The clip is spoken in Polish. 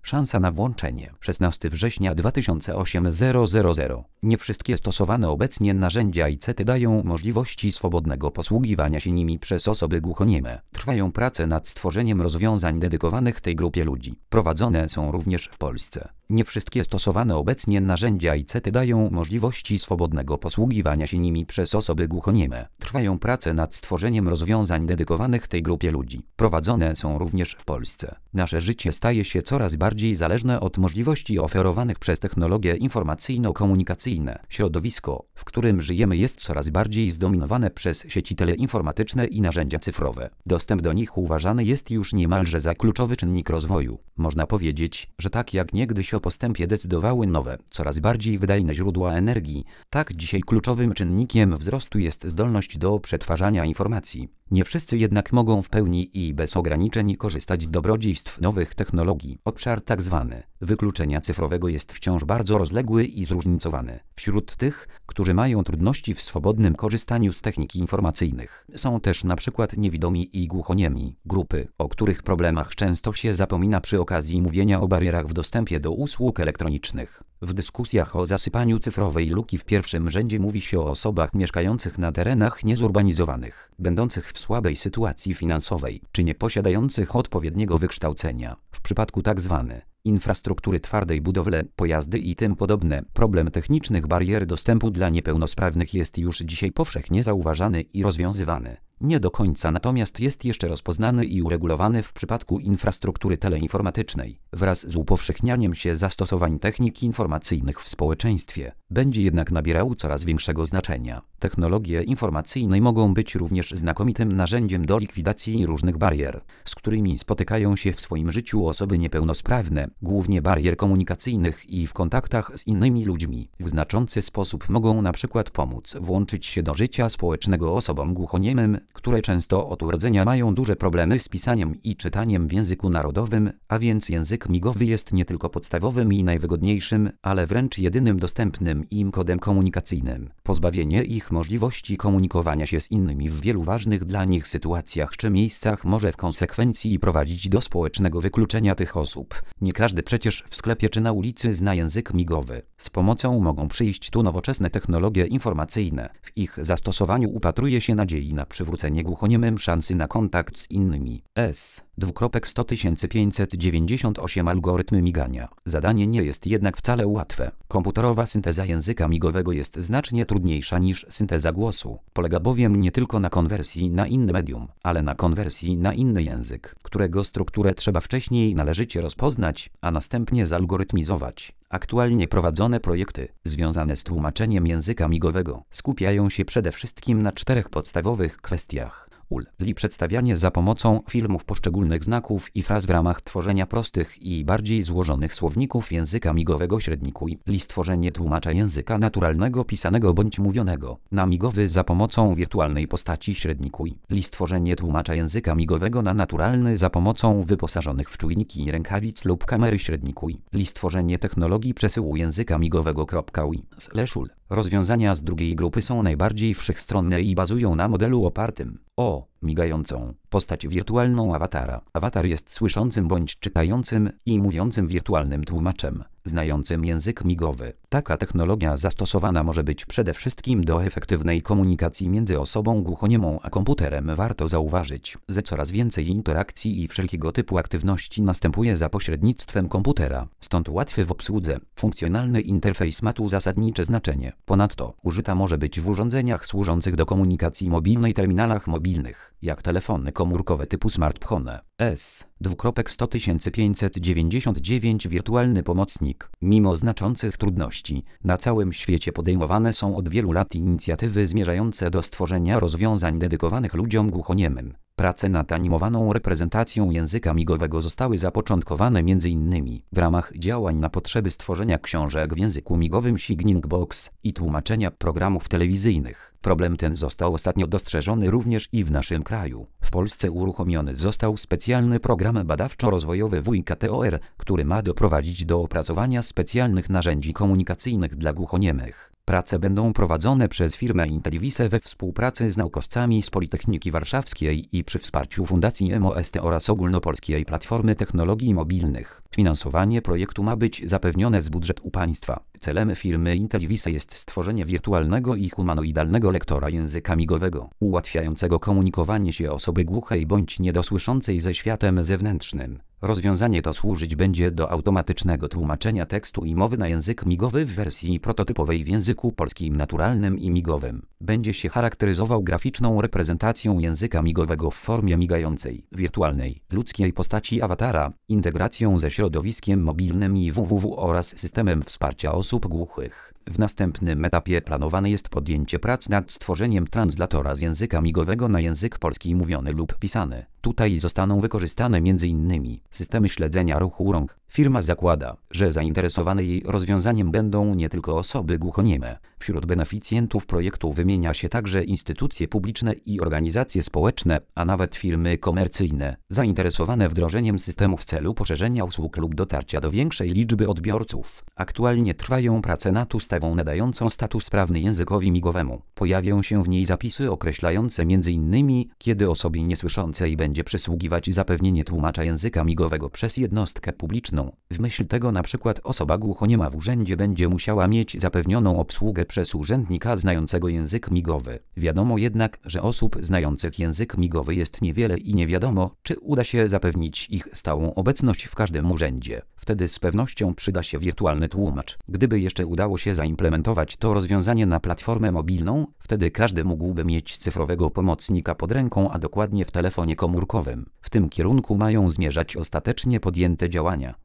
Szansa na włączenie 16 września 2008 Nie wszystkie stosowane obecnie narzędzia ICT dają możliwości swobodnego posługiwania się nimi przez osoby głuchonieme. Trwają prace nad stworzeniem rozwiązań dedykowanych tej grupie ludzi. Prowadzone są również w Polsce. Nie wszystkie stosowane obecnie narzędzia ICT dają możliwości swobodnego posługiwania się nimi przez osoby głuchonieme. Trwają prace nad stworzeniem rozwiązań dedykowanych tej grupie ludzi. Prowadzone są również w Polsce. Nasze życie staje się coraz bardziej zależne od możliwości oferowanych przez technologie informacyjno-komunikacyjne. Środowisko, w którym żyjemy, jest coraz bardziej zdominowane przez sieci teleinformatyczne i narzędzia cyfrowe. Dostęp do nich uważany jest już niemalże za kluczowy czynnik rozwoju. Można powiedzieć, że tak jak niegdyś o postępie decydowały nowe, coraz bardziej wydajne źródła energii, tak dzisiaj kluczowym czynnikiem wzrostu jest zdolność do przetwarzania informacji. Nie wszyscy jednak mogą w pełni i bez ograniczeń korzystać z dobrodziejstw nowych technologii. Obszar tzw. wykluczenia cyfrowego jest wciąż bardzo rozległy i zróżnicowany. Wśród tych, którzy mają trudności w swobodnym korzystaniu z technik informacyjnych, są też np. niewidomi i głuchoniemi, grupy, o których problemach często się zapomina przy okazji mówienia o barierach w dostępie do usług elektronicznych. W dyskusjach o zasypaniu cyfrowej luki w pierwszym rzędzie mówi się o osobach mieszkających na terenach niezurbanizowanych, będących w słabej sytuacji finansowej, czy nie posiadających odpowiedniego wykształcenia. W przypadku tzw. infrastruktury twardej, budowle, pojazdy i tym podobne, problem technicznych barier dostępu dla niepełnosprawnych jest już dzisiaj powszechnie zauważany i rozwiązywany. Nie do końca natomiast jest jeszcze rozpoznany i uregulowany w przypadku infrastruktury teleinformatycznej. Wraz z upowszechnianiem się zastosowań technik informacyjnych w społeczeństwie, będzie jednak nabierał coraz większego znaczenia. Technologie informacyjne mogą być również znakomitym narzędziem do likwidacji różnych barier, z którymi spotykają się w swoim życiu osoby niepełnosprawne, głównie barier komunikacyjnych i w kontaktach z innymi ludźmi. W znaczący sposób mogą na przykład pomóc włączyć się do życia społecznego osobom głuchoniemym, które często od urodzenia mają duże problemy z pisaniem i czytaniem w języku narodowym, a więc język migowy jest nie tylko podstawowym i najwygodniejszym, ale wręcz jedynym dostępnym im kodem komunikacyjnym. Pozbawienie ich możliwości komunikowania się z innymi w wielu ważnych dla nich sytuacjach czy miejscach może w konsekwencji prowadzić do społecznego wykluczenia tych osób. Nie każdy przecież w sklepie czy na ulicy zna język migowy. Z pomocą mogą przyjść tu nowoczesne technologie informacyjne. W ich zastosowaniu upatruje się nadziei na przywrócenie głuchoniemym szansy na kontakt z innymi. 100 598 Algorytmy migania. Zadanie nie jest jednak wcale łatwe. Komputerowa synteza języka migowego jest znacznie trudniejsza niż synteza głosu. Polega bowiem nie tylko na konwersji na inne medium, ale na konwersji na inny język, którego strukturę trzeba wcześniej należycie rozpoznać, a następnie zalgorytmizować. Aktualnie prowadzone projekty związane z tłumaczeniem języka migowego skupiają się przede wszystkim na 4 podstawowych kwestiach. Przedstawianie za pomocą filmów poszczególnych znaków i fraz w ramach tworzenia prostych i bardziej złożonych słowników języka migowego. Średnikuj. Stworzenie tłumacza języka naturalnego pisanego bądź mówionego na migowy za pomocą wirtualnej postaci. Średnikuj. Stworzenie tłumacza języka migowego na naturalny za pomocą wyposażonych w czujniki rękawic lub kamery. Średnikuj. Stworzenie technologii przesyłu języka migowego. /ul. Rozwiązania z drugiej grupy są najbardziej wszechstronne i bazują na modelu opartym o migającą postać wirtualną awatara. Awatar jest słyszącym bądź czytającym i mówiącym wirtualnym tłumaczem, znającym język migowy. Taka technologia zastosowana może być przede wszystkim do efektywnej komunikacji między osobą głuchoniemą a komputerem. Warto zauważyć, że coraz więcej interakcji i wszelkiego typu aktywności następuje za pośrednictwem komputera, stąd łatwy w obsłudze. Funkcjonalny interfejs ma tu zasadnicze znaczenie. Ponadto użyta może być w urządzeniach służących do komunikacji mobilnej, terminalach mobilnych, jak telefony komórkowe typu smartphone. 100 599 Wirtualny pomocnik. Mimo znaczących trudności, na całym świecie podejmowane są od wielu lat inicjatywy zmierzające do stworzenia rozwiązań dedykowanych ludziom głuchoniemym. Prace nad animowaną reprezentacją języka migowego zostały zapoczątkowane m.in. w ramach działań na potrzeby stworzenia książek w języku migowym Signing Box i tłumaczenia programów telewizyjnych. Problem ten został ostatnio dostrzeżony również i w naszym kraju. W Polsce uruchomiony został specjalny program badawczo-rozwojowy WIKTOR, który ma doprowadzić do opracowania specjalnych narzędzi komunikacyjnych dla głuchoniemych. Prace będą prowadzone przez firmę Intellivise we współpracy z naukowcami z Politechniki Warszawskiej i przy wsparciu Fundacji MOST oraz Ogólnopolskiej Platformy Technologii Mobilnych. Finansowanie projektu ma być zapewnione z budżetu państwa. Celem firmy Intellivise jest stworzenie wirtualnego i humanoidalnego lektora języka migowego, ułatwiającego komunikowanie się osoby głuchej bądź niedosłyszącej ze światem zewnętrznym. Rozwiązanie to służyć będzie do automatycznego tłumaczenia tekstu i mowy na język migowy w wersji prototypowej w języku polskim naturalnym i migowym. Będzie się charakteryzował graficzną reprezentacją języka migowego w formie migającej, wirtualnej, ludzkiej postaci awatara, integracją ze środowiskiem mobilnym i www oraz systemem wsparcia osób głuchych. W następnym etapie planowane jest podjęcie prac nad stworzeniem translatora z języka migowego na język polski mówiony lub pisany. Tutaj zostaną wykorzystane m.in. systemy śledzenia ruchu rąk. Firma zakłada, że zainteresowane jej rozwiązaniem będą nie tylko osoby głuchonieme. Wśród beneficjentów projektu wymienia się także instytucje publiczne i organizacje społeczne, a nawet firmy komercyjne, zainteresowane wdrożeniem systemu w celu poszerzenia usług lub dotarcia do większej liczby odbiorców. Aktualnie trwają prace nad ustawą nadającą status prawny językowi migowemu. Pojawią się w niej zapisy określające m.in. kiedy osobie niesłyszącej będzie przysługiwać zapewnienie tłumacza języka migowego przez jednostkę publiczną. W myśl tego na przykład osoba głuchoniema w urzędzie będzie musiała mieć zapewnioną obsługę przez urzędnika znającego język migowy. Wiadomo jednak, że osób znających język migowy jest niewiele i nie wiadomo, czy uda się zapewnić ich stałą obecność w każdym urzędzie. Wtedy z pewnością przyda się wirtualny tłumacz. Gdyby jeszcze udało się zaimplementować to rozwiązanie na platformę mobilną, wtedy każdy mógłby mieć cyfrowego pomocnika pod ręką, a dokładnie w telefonie komórkowym. W tym kierunku mają zmierzać ostatecznie podjęte działania.